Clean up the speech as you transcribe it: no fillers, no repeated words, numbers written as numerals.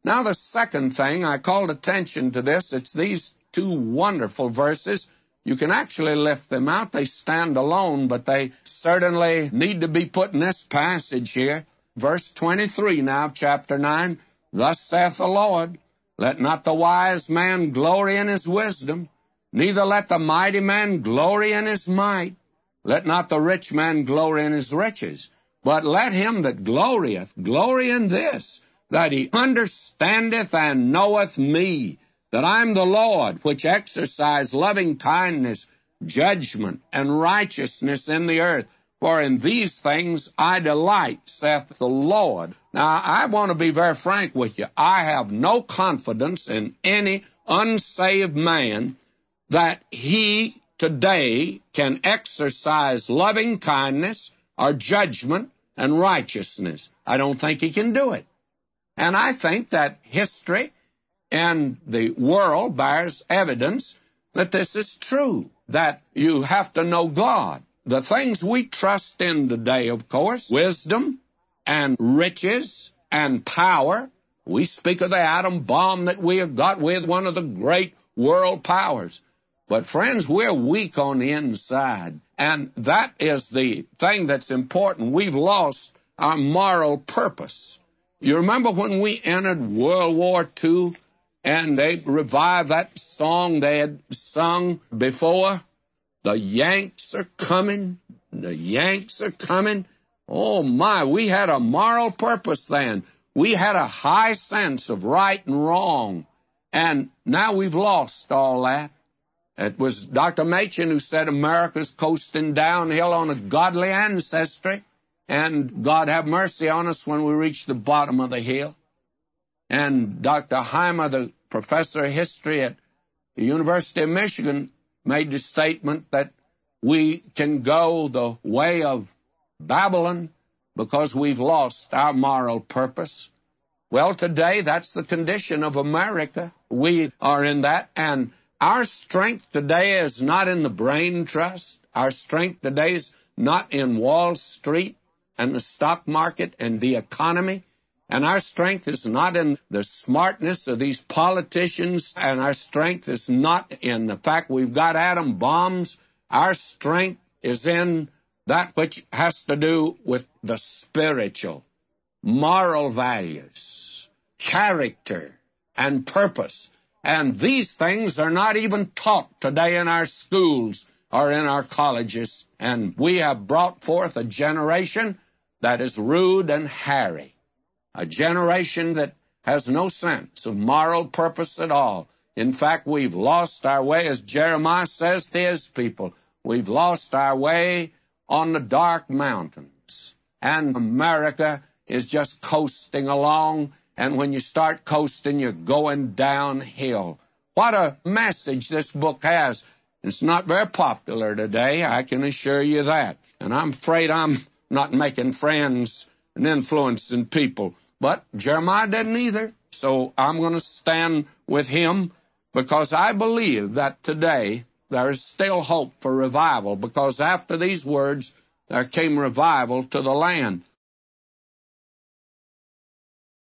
Now, the second thing, I called attention to this. It's these two wonderful verses. You can actually lift them out. They stand alone, but they certainly need to be put in this passage here. Verse 23 now of chapter 9. Thus saith the Lord, let not the wise man glory in his wisdom, neither let the mighty man glory in his might. Let not the rich man glory in his riches, but let him that glorieth glory in this, that he understandeth and knoweth me, that I am the Lord, which exercise loving kindness, judgment, and righteousness in the earth. For in these things I delight, saith the Lord. Now, I want to be very frank with you. I have no confidence in any unsaved man that he today can exercise loving kindness or judgment and righteousness. I don't think he can do it. And I think that history and the world bears evidence that this is true, that you have to know God. The things we trust in today, of course, wisdom and riches and power. We speak of the atom bomb that we have got with one of the great world powers. But friends, we're weak on the inside. And that is the thing that's important. We've lost our moral purpose. You remember when we entered World War II and they revived that song they had sung before? The Yanks are coming. The Yanks are coming. Oh, my, we had a moral purpose then. We had a high sense of right and wrong. And now we've lost all that. It was Dr. Machen who said America's coasting downhill on a godly ancestry. And God have mercy on us when we reach the bottom of the hill. And Dr. Heimer, the professor of history at the University of Michigan, made the statement that we can go the way of Babylon because we've lost our moral purpose. Well, today, that's the condition of America. We are in that, and our strength today is not in the brain trust. Our strength today is not in Wall Street and the stock market and the economy. And our strength is not in the smartness of these politicians, and our strength is not in the fact we've got atom bombs. Our strength is in that which has to do with the spiritual, moral values, character, and purpose. And these things are not even taught today in our schools or in our colleges. And we have brought forth a generation that is rude and hairy. A generation that has no sense of moral purpose at all. In fact, we've lost our way, as Jeremiah says to his people. We've lost our way on the dark mountains. And America is just coasting along, and when you start coasting, you're going downhill. What a message this book has. It's not very popular today, I can assure you that. And I'm afraid I'm not making friends and influencing people. But Jeremiah didn't either. So I'm going to stand with him because I believe that today there is still hope for revival, because after these words there came revival to the land.